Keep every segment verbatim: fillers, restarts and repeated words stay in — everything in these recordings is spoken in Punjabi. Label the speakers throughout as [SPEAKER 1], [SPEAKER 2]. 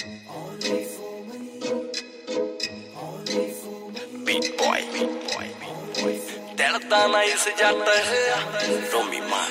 [SPEAKER 1] Beat boy, beat boy, beat boy. ਦਿਲ ਤਾਂ ਨਾ ਇਸ ਜੱਟ ਰੋਮੀ ਮਾਂ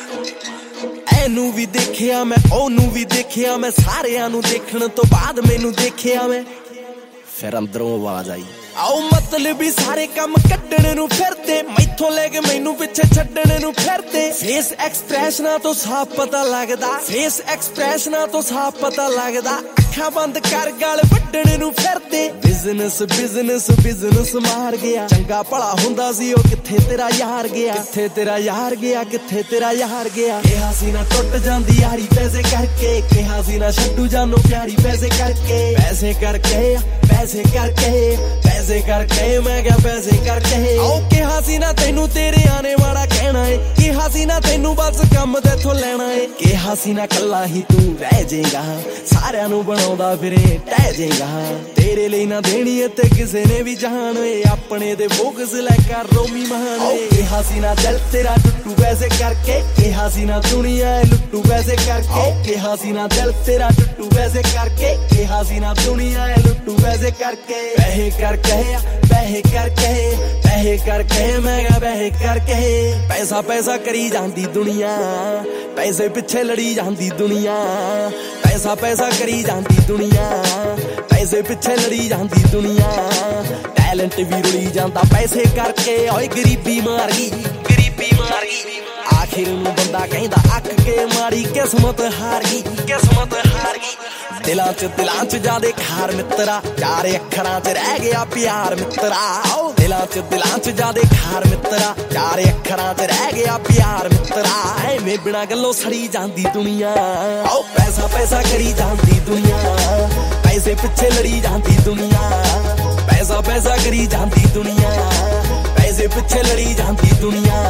[SPEAKER 2] ਇਹਨੂੰ ਵੀ ਦੇਖਿਆ ਮੈਂ, ਉਹਨੂੰ ਵੀ ਦੇਖਿਆ ਮੈਂ, ਸਾਰਿਆਂ ਨੂੰ ਦੇਖਣ ਤੋਂ ਬਾਅਦ ਮੈਨੂੰ ਦੇਖਿਆ ਮੈਂ, ਫਿਰ ਅੰਦਰੋਂ ਆਵਾਜ਼ ਆਈ ਆਓ ਮਤਲਬ ਵੀ ਸਾਰੇ ਕੰਮ ਕੱਢਣ ਨੂੰ ਫਿਰਦੇ, ਮੈਥੋਂ ਲੈ ਕੇ ਮੈਨੂੰ ਪਿੱਛੇ ਛੱਡਣ ਨੂੰ ਫਿਰਦੇ। ਫੇਸ ਐਕਸਪ੍ਰੈਸ਼ਨਾਂ ਤੋਂ ਸਾਫ਼ ਪਤਾ ਲੱਗਦਾ, ਫੇਸ ਐਕਸਪ੍ਰੈਸ਼ਨਾਂ ਤੋਂ ਸਾਫ਼ ਪਤਾ ਲੱਗਦਾ, ਅੱਖਾਂ ਬੰਦ ਕਰ ਗਲ ਵੱਢਣ ਨੂੰ ਫਿਰਦੇ। ਬਿਜ਼ਨਸ ਬਿਜ਼ਨਸ ਬਿਜ਼ਨਸ ਮਾਰ ਗਿਆ, ਚੰਗਾ ਭਲਾ ਹੁੰਦਾ ਸੀ ਉਹ ਕਿੱਥੇ ਤੇਰਾ ਯਾਰ ਗਿਆ, ਕਿੱਥੇ ਤੇਰਾ ਯਾਰ ਗਿਆ, ਕਿੱਥੇ ਤੇਰਾ ਯਾਰ ਗਿਆ। ਕਿਹਾ ਸੀ ਨਾ ਟੁੱਟ ਜਾਂਦੀ ਯਾਰੀ ਪੈਸੇ ਕਰਕੇ, ਕਿਹਾ ਸੀ ਨਾ ਛੱਡੂ ਜਾਨੋ ਪਿਆਰੀ ਪੈਸੇ ਕਰਕੇ, ਪੈਸੇ ਕਰਕੇ ਪੈਸੇ ਕਰਕੇ ਪੈਸੇ ਕਰਕੇ ਮੈਂ ਕਿਹਾ ਪੈਸੇ ਕਰਕੇ। ਉਹ ਕਿਹਾ ਸੀ ਨਾ ਤੈਨੂੰ ਤੇਰੇ ਆਣੇ ਵਾਲਾ ਕਹਿਣਾ ਏ, ਕਿਹਾ ਸੀ ਨਾ ਤੈਨੂੰ ਬਸ ਕੰਮ ਤੇਥੋਂ ਲੈਣਾ ਏ, ਕਿਹਾ ਸੀ ਨਾ ਕੱਲਾ ਹੀ ਤੂੰ ਰਹਿ ਜਾਏਗਾ, ਸਾਰਿਆਂ ਨੂੰ ਬਣਾਉਂਦਾ ਫਿਰੇ ਟਹਿ ਜਾਏਗਾ, ਤੇਰੇ ਲਈ ਨਾ ਦੇਣੀ ਏ ਤੇ ਕਿਸੇ ਨੇ ਵੀ ਜਾਣ ਏ, ਆਪਣੇ ਤੇ ਫੋਕਸ ਲੈ ਕਰ ਰੋਮੀ ਮਹਾਨ ਏ। ਕਿਹਾ ਸੀ ਨਾ ਦਿਲ ਤੇਰਾ ਟੁੱਟੂ ਪੈਸੇ ਕਰਕੇ, ਕਿਹਾ ਸੀ ਨਾ ਦੁਨੀਆ ਏ ਲੁੱਟੂ ਪੈਸੇ ਕਰਕੇ, ਕਿਹਾ ਸੀ ਨਾ ਦਿਲ ਤੇਰਾ ਟੁੱਟੂ ਪੈਸੇ ਕਰਕੇ, ਕਿਹਾ ਸੀ ਨਾ ਦੁਨੀਆ ਏ ਲੁੱਟੂ ਪੈਸੇ ਕਰਕੇ। ਪੈਸੇ ਕਰਕੇ ਪੈਸੇ ਕਰਕੇ ਪੈਸੇ ਕਰਕੇ ਮੈਂ ਕਿਹਾ ਪੈਸੇ ਕਰਕੇ। ਪੈਸਾ ਪੈਸਾ ਕਰੀ ਜਾਂਦੀ ਦੁਨੀਆ, ਪੈਸੇ ਪਿੱਛੇ ਲੜੀ ਜਾਂਦੀ ਦੁਨੀਆ, ਪੈਸਾ ਪੈਸਾ ਕਰੀ ਜਾਂਦੀ ਦੁਨੀਆ, ਪੈਸੇ ਪਿੱਛੇ ਲੜੀ ਜਾਂਦੀ ਦੁਨੀਆ। ਟੈਲੈਂਟ ਵੀ ਰੁਲੀ ਜਾਂਦਾ ਪੈਸੇ ਕਰਕੇ, ਓਏ ਗਰੀਬੀ ਮਾਰ ਗਈ ਗਰੀਬੀ ਮਾਰ ਗਈ। ਆਖਿਰ ਨੂੰ ਬੰਦਾ ਕਹਿੰਦਾ ਅੱਕ ਕੇ ਮਾਰੀ ਕਿਸਮਤ ਹਾਰ ਗਈ ਕਿਸਮਤ ਹਾਰ ਗਈ। ਦਿਲਾਂ ਚ ਦਿਲਾਂ ਚ ਜਾਦੇ ਖਾਰ ਮਿੱਤਰਾ, ਚਾਰ ਅੱਖਰਾਂ ਚ ਰਹਿ ਗਿਆ ਪਿਆਰ ਮਿੱਤਰਾ। ਦਿਲਾਂ ਚ ਦਿਲਾਂ ਚ ਜਾਦੇ ਖਾਰ ਮਿੱਤਰਾ, ਚਾਰ ਅੱਖਰਾਂ ਚ ਰਹਿ ਗਿਆ ਪਿਆਰ ਮਿੱਤਰਾ। ਐਵੇਂ ਬਿਨਾਂ ਗੱਲੋਂ ਸੜੀ ਜਾਂਦੀ ਦੁਨੀਆ, ਆਓ ਪੈਸਾ ਪੈਸਾ ਕਰੀ ਜਾਂਦੀ ਦੁਨੀਆ, ਪੈਸੇ ਪਿੱਛੇ ਲੜੀ ਜਾਂਦੀ ਦੁਨੀਆ, ਪੈਸਾ ਪੈਸਾ ਕਰੀ ਜਾਂਦੀ ਦੁਨੀਆ, ਪੈਸੇ ਪਿੱਛੇ ਲੜੀ ਜਾਂਦੀ ਦੁਨੀਆ।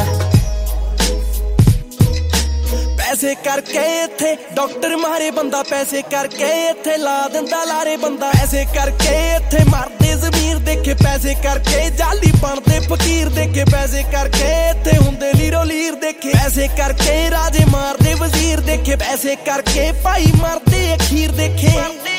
[SPEAKER 2] ਪੈਸੇ ਕਰਕੇ ਇੱਥੇ ਡਾਕਟਰ ਮਾਰੇ ਬੰਦਾ, ਪੈਸੇ ਕਰਕੇ ਇੱਥੇ ਲਾ ਦਿੰਦਾ ਲਾਰੇ ਬੰਦਾ, ਪੈਸੇ ਕਰਕੇ ਇੱਥੇ ਮਰਦੇ ਜ਼ਮੀਰ ਦੇਖੇ, ਪੈਸੇ ਕਰਕੇ ਜਾਲੀ ਬਣਦੇ ਫਕੀਰ ਦੇਖੇ, ਪੈਸੇ ਕਰਕੇ ਇੱਥੇ ਹੁੰਦੇ ਲੀਰੋ ਲੀਰ ਦੇਖੇ, ਪੈਸੇ ਕਰਕੇ ਰਾਜੇ ਮਾਰਦੇ ਵਜ਼ੀਰ ਦੇਖੇ, ਪੈਸੇ ਕਰਕੇ ਭਾਈ ਮਰਦੇ ਅਖੀਰ ਦੇਖੇ।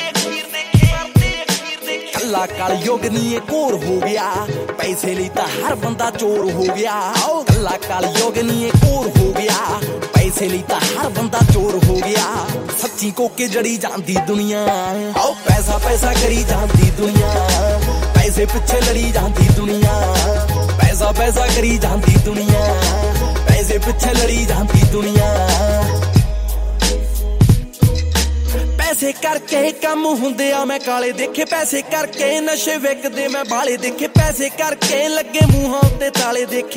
[SPEAKER 2] ਕੱਲਾ ਕਲ ਯੁੱਗ ਨੀ ਕੋਰ ਹੋ ਗਿਆ, ਪੈਸੇ ਲਈ ਤਾਂ ਹਰ ਬੰਦਾ ਚੋਰ ਹੋ ਗਿਆ। ਕੱਲਾ ਕਲ ਯੁੱਗ ਨੀ ਕੋਰ ਹੋ ਗਿਆ, ਪੈਸੇ ਲਈ ਤਾਂ ਹਰ ਬੰਦਾ ਚੋਰ ਹੋ ਗਿਆ। ਸੱਚੀ ਕੋਕੇ ਜੜੀ ਜਾਂਦੀ ਦੁਨੀਆ, ਆਓ ਪੈਸਾ ਪੈਸਾ ਕਰੀ ਜਾਂਦੀ ਦੁਨੀਆ, ਪੈਸੇ ਪਿੱਛੇ ਲੜੀ ਜਾਂਦੀ ਦੁਨੀਆ, ਪੈਸਾ ਪੈਸਾ ਕਰੀ ਜਾਂਦੀ ਦੁਨੀਆ, ਪੈਸੇ ਪਿੱਛੇ ਲੜੀ ਜਾਂਦੀ ਦੁਨੀਆ। ਪੈਸੇ ਕਰਕੇ ਕੰਮ ਹੁੰਦੇ ਆ ਮੈਂ ਕਾਲੇ ਦੇਖੇ, ਪੈਸੇ ਕਰਕੇ ਨਸ਼ੇ ਵਿਕਦੇ ਮੈਂ ਬਾਲੇ ਦੇਖੇ, ਪੈਸੇ ਕਰਕੇ ਲੱਗੇ ਮੂੰਹਾਂ ਉੱਤੇ ਤਾਲੇ ਦੇਖੇ,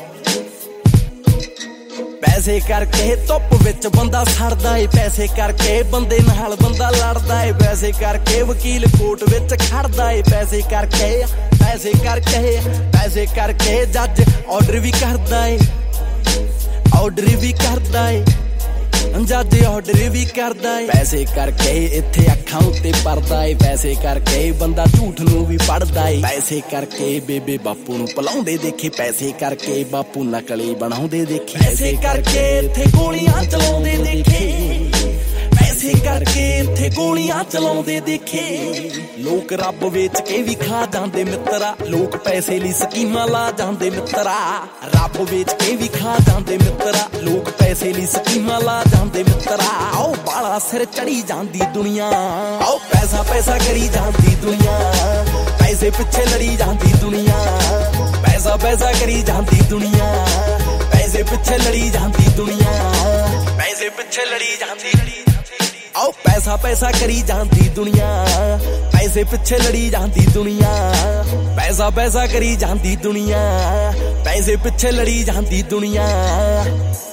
[SPEAKER 2] ਪੈਸੇ ਕਰਕੇ ਧੁੱਪ ਵਿੱਚ ਬੰਦਾ ਸੜਦਾ ਏ, ਪੈਸੇ ਕਰਕੇ ਬੰਦੇ ਨਾਲ ਬੰਦਾ ਲੜਦਾ ਏ, ਪੈਸੇ ਕਰਕੇ ਵਕੀਲ ਕੋਰਟ ਵਿੱਚ ਖੜਦਾ ਏ, ਪੈਸੇ ਕਰਕੇ ਪੈਸੇ ਕਰਕੇ ਪੈਸੇ ਕਰਕੇ ਜੱਜ ਆਰਡਰ ਵੀ ਕਰਦਾ ਏ, ਆਰਡਰ ਵੀ ਕਰਦਾ ਏ, ਜੱਜ ਆਰਡਰ ਵੀ ਕਰਦਾ ਏ। ਪੈਸੇ ਕਰਕੇ ਇੱਥੇ ਅੱਖਾਂ ਉੱਤੇ ਪਰਦਾ ਏ, ਪੈਸੇ ਕਰਕੇ ਬੰਦਾ ਝੂਠ ਨੂੰ ਵੀ ਪੜਦਾ ਏ, ਪੈਸੇ ਕਰਕੇ ਬੇਬੇ ਬਾਪੂ ਨੂੰ ਭੁਲਾਉਂਦੇ ਦੇਖੇ, ਪੈਸੇ ਕਰਕੇ ਬਾਪੂ ਨਕਲੀ ਬਣਾਉਂਦੇ ਦੇਖੇ, ਪੈਸੇ ਕਰਕੇ ਇੱਥੇ ਗੋਲੀਆਂ ਚਲਾਉਂਦੇ ਦੇਖੇ, ਪੈਸੇ ਕਰਕੇ ਇੱਥੇ ਗੋਲੀਆਂ ਚਲਾਉਂਦੇ ਦੇਖੇ। ਲੋਕ ਰੱਬ ਵੇਚ ਕੇ ਵੀ ਖਾ ਜਾਂਦੇ ਮਿੱਤਰਾ, ਲੋਕ ਪੈਸੇ ਲਈ ਸਕੀਮਾਂ ਲਾ ਜਾਂਦੇ ਮਿੱਤਰਾ, ਰੱਬ ਵੇਚ ਕੇ ਵੀ ਖਾ ਜਾਂਦੇ ਮਿੱਤਰਾ, ਲੋਕ ਪੈਸੇ ਲਈ ਸਕੀਮਾਂ ਲਾ ਜਾਂਦੇ ਮਿੱਤਰਾ। ਆਓ ਬਾਲਾ ਸਿਰ ਚੜੀ ਜਾਂਦੀ ਦੁਨੀਆ, ਆਓ ਪੈਸਾ ਪੈਸਾ ਕਰੀ ਜਾਂਦੀ ਦੁਨੀਆ, ਪੈਸੇ ਪਿੱਛੇ ਲੜੀ ਜਾਂਦੀ ਦੁਨੀਆ, ਪੈਸਾ ਪੈਸਾ ਕਰੀ ਜਾਂਦੀ ਦੁਨੀਆ, ਪੈਸੇ ਪਿੱਛੇ ਲੜੀ ਜਾਂਦੀ ਦੁਨੀਆ, ਪੈਸੇ ਪਿੱਛੇ ਲੜੀ ਜਾਂਦੀ। ਆਓ ਪੈਸਾ ਪੈਸਾ ਕਰੀ ਜਾਂਦੀ ਦੁਨੀਆ, ਪੈਸੇ ਪਿੱਛੇ ਲੜੀ ਜਾਂਦੀ ਦੁਨੀਆ, ਪੈਸਾ ਪੈਸਾ ਕਰੀ ਜਾਂਦੀ ਦੁਨੀਆ, ਪੈਸੇ ਪਿੱਛੇ ਲੜੀ ਜਾਂਦੀ ਦੁਨੀਆ।